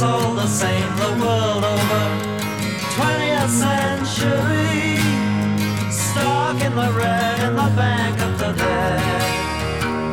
it's all the same the world over. 20th century, stuck in the red.